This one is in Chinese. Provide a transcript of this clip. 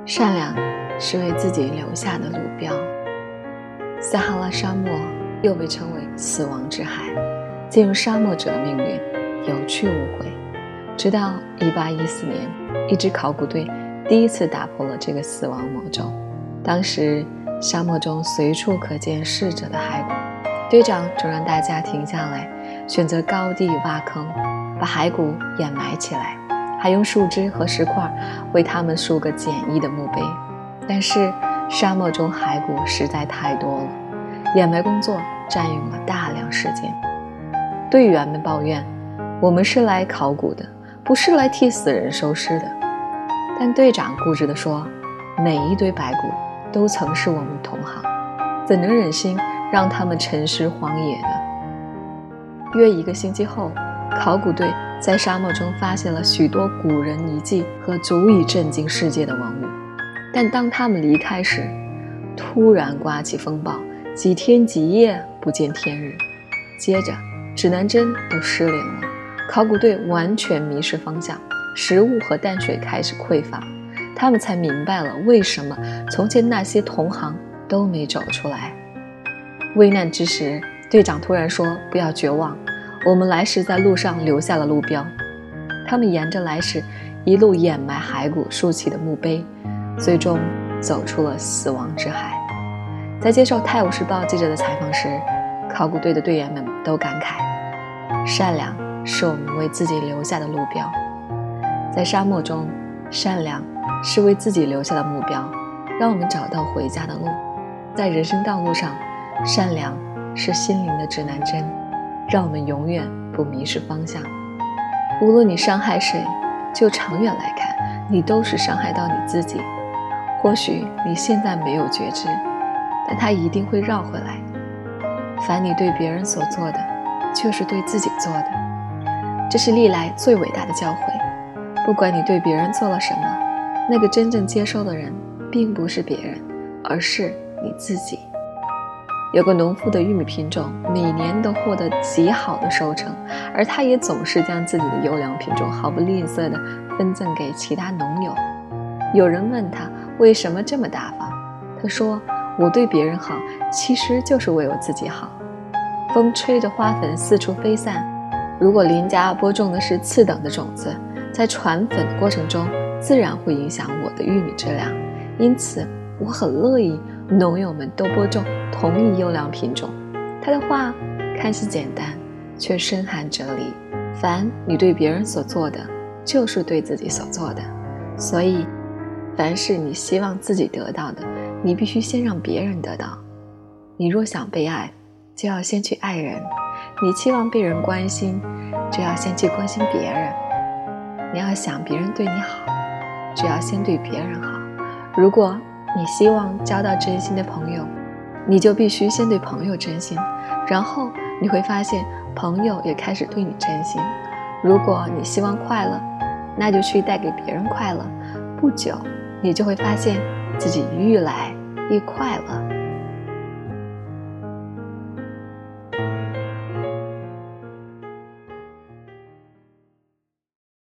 善良是为自己留下的路标。撒哈拉沙漠又被称为死亡之海，进入沙漠者的命运有去无回。直到1814年，一支考古队第一次打破了这个死亡魔咒。当时沙漠中随处可见逝者的骸骨，队长总让大家停下来，选择高地挖坑，把骸骨掩埋起来，还用树枝和石块为他们竖个简易的墓碑。但是沙漠中骸骨实在太多了，掩埋工作占用了大量时间。队员们抱怨，我们是来考古的，不是来替死人收尸的。但队长固执地说，每一堆白骨都曾是我们同行，怎能忍心让他们沉尸荒野呢？约1个星期后，考古队在沙漠中发现了许多古人遗迹和足以震惊世界的文物。但当他们离开时，突然刮起风暴，几天几夜不见天日。接着指南针都失灵了，考古队完全迷失方向，食物和淡水开始匮乏。他们才明白了为什么从前那些同行都没走出来。危难之时，队长突然说，不要绝望，我们来时在路上留下了路标。他们沿着来时一路掩埋骸骨竖起的墓碑，最终走出了死亡之海。在接受《泰晤士报》记者的采访时，考古队的队员们都感慨，善良是我们为自己留下的路标。在沙漠中，善良是为自己留下的目标，让我们找到回家的路。在人生道路上，善良是心灵的指南针，让我们永远不迷失方向。无论你伤害谁，就长远来看，你都是伤害到你自己。或许你现在没有觉知，但它一定会绕回来。凡你对别人所做的，就是对自己做的。这是历来最伟大的教诲。不管你对别人做了什么，那个真正接受的人并不是别人，而是你自己。有个农夫的玉米品种每年都获得极好的收成，而他也总是将自己的优良品种毫不吝啬地分赠给其他农友。有人问他为什么这么大方，他说，我对别人好，其实就是为我自己好。风吹着花粉四处飞散，如果邻家播种的是次等的种子，在传粉的过程中自然会影响我的玉米质量，因此我很乐意农友们都播种同一优良品种。他的话看似简单，却深含哲理。凡你对别人所做的，就是对自己所做的。所以凡是你希望自己得到的，你必须先让别人得到。你若想被爱，就要先去爱人；你期望被人关心，就要先去关心别人。你要想别人对你好，就要先对别人好。如果你希望交到真心的朋友，你就必须先对朋友真心，然后你会发现朋友也开始对你真心。如果你希望快乐，那就去带给别人快乐，不久你就会发现自己愈来愈快乐。